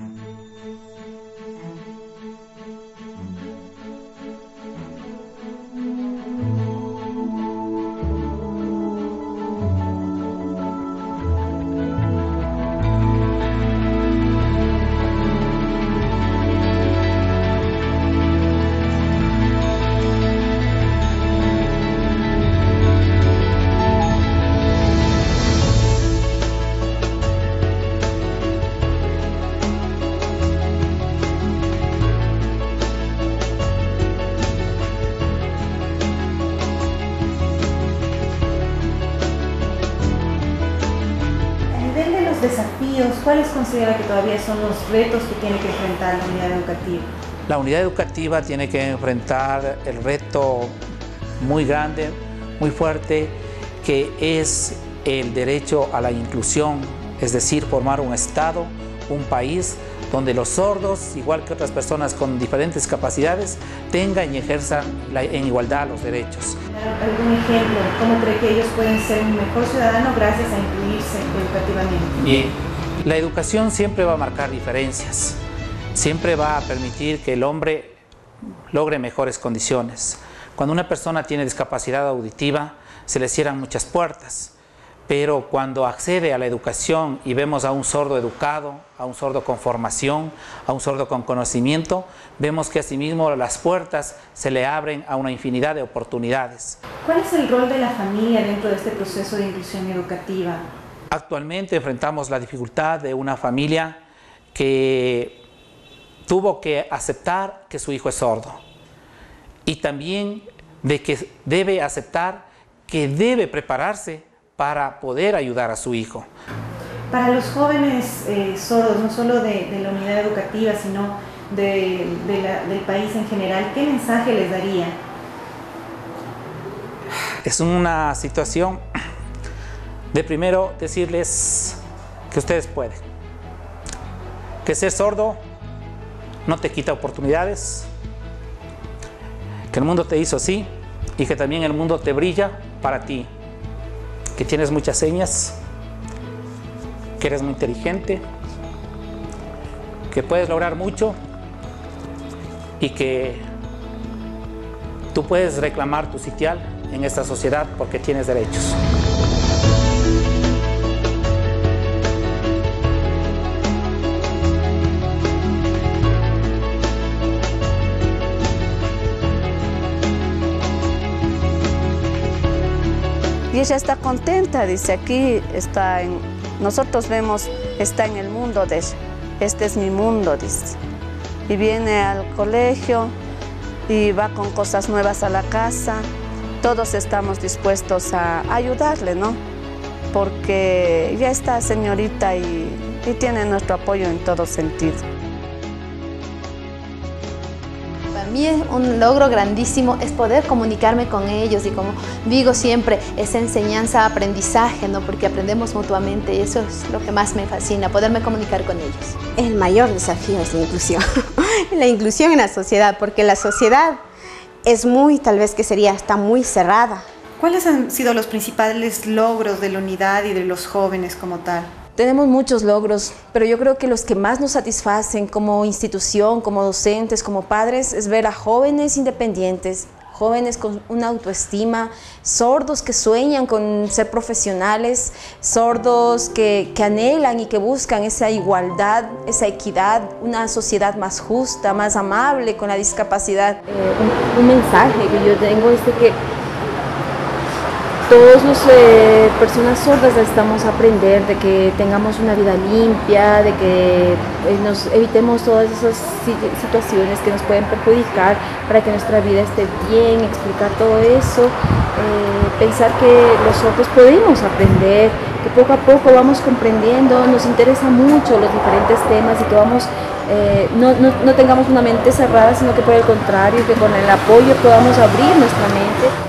Desafíos, ¿cuáles considera que todavía son los retos que tiene que enfrentar la unidad educativa? La unidad educativa tiene que enfrentar el reto muy grande, muy fuerte, que es el derecho a la inclusión, es decir, formar un Estado, un país donde los sordos, igual que otras personas con diferentes capacidades, tengan y ejerzan en igualdad los derechos. ¿Algún ejemplo? ¿Cómo cree que ellos pueden ser un mejor ciudadano gracias a incluirse educativamente? Bien, la educación siempre va a marcar diferencias, siempre va a permitir que el hombre logre mejores condiciones. Cuando una persona tiene discapacidad auditiva, se le cierran muchas puertas. Pero cuando accede a la educación y vemos a un sordo educado, a un sordo con formación, a un sordo con conocimiento, vemos que asimismo las puertas se le abren a una infinidad de oportunidades. ¿Cuál es el rol de la familia dentro de este proceso de inclusión educativa? Actualmente enfrentamos la dificultad de una familia que tuvo que aceptar que su hijo es sordo y también de que debe aceptar que debe prepararse para poder ayudar a su hijo. Para los jóvenes sordos, no solo de la unidad educativa, sino del país en general, ¿qué mensaje les daría? Es una situación de primero decirles que ustedes pueden, que ser sordo no te quita oportunidades, que el mundo te hizo así y que también el mundo te brilla para ti, que tienes muchas señas, que eres muy inteligente, que puedes lograr mucho y que tú puedes reclamar tu sitial en esta sociedad porque tienes derechos. Y ella está contenta, dice, aquí está nosotros vemos, está en el mundo de ella. Este es mi mundo, dice. Y viene al colegio y va con cosas nuevas a la casa. Todos estamos dispuestos a ayudarle, ¿no? Porque ya está señorita y tiene nuestro apoyo en todo sentido. Para mí es un logro grandísimo es poder comunicarme con ellos y como digo siempre, esa enseñanza, aprendizaje, ¿no? Porque aprendemos mutuamente y eso es lo que más me fascina, poderme comunicar con ellos. El mayor desafío es la inclusión, la inclusión en la sociedad, porque la sociedad es tal vez que está muy cerrada. ¿Cuáles han sido los principales logros de la unidad y de los jóvenes como tal? Tenemos muchos logros, pero yo creo que los que más nos satisfacen como institución, como docentes, como padres, es ver a jóvenes independientes, jóvenes con una autoestima, sordos que sueñan con ser profesionales, sordos que anhelan y que buscan esa igualdad, esa equidad, una sociedad más justa, más amable con la discapacidad. Un mensaje que yo tengo es de que todas las personas sordas necesitamos aprender de que tengamos una vida limpia, de que nos evitemos todas esas situaciones que nos pueden perjudicar para que nuestra vida esté bien, explicar todo eso, pensar que los sordos podemos aprender, que poco a poco vamos comprendiendo, nos interesa mucho los diferentes temas y que vamos, no tengamos una mente cerrada, sino que por el contrario, que con el apoyo podamos abrir nuestra mente.